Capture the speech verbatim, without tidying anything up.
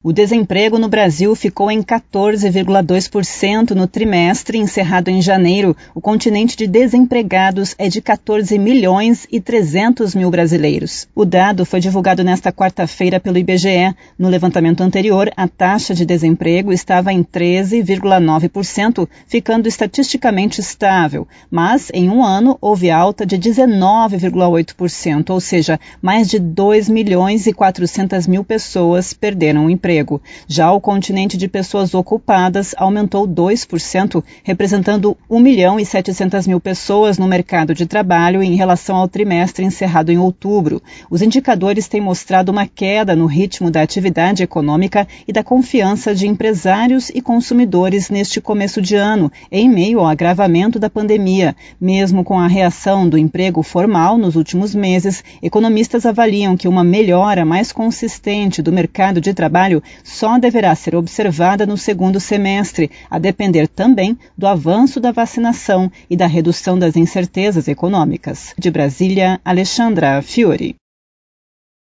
O desemprego no Brasil ficou em quatorze vírgula dois por cento no trimestre encerrado em janeiro. O contingente de desempregados é de quatorze milhões e trezentos mil brasileiros. O dado foi divulgado nesta quarta-feira pelo I B G E. No levantamento anterior, a taxa de desemprego estava em treze vírgula nove por cento, ficando estatisticamente estável. Mas, em um ano, houve alta de dezenove vírgula oito por cento, ou seja, mais de dois milhões e quatrocentas mil pessoas perderam o emprego. Já o contingente de pessoas ocupadas aumentou dois por cento, representando um milhão e setecentas mil pessoas no mercado de trabalho em relação ao trimestre encerrado em outubro. Os indicadores têm mostrado uma queda no ritmo da atividade econômica e da confiança de empresários e consumidores neste começo de ano, em meio ao agravamento da pandemia. Mesmo com a reação do emprego formal nos últimos meses, economistas avaliam que uma melhora mais consistente do mercado de trabalho só deverá ser observada no segundo semestre, a depender também do avanço da vacinação e da redução das incertezas econômicas. De Brasília, Alexandra Fiori.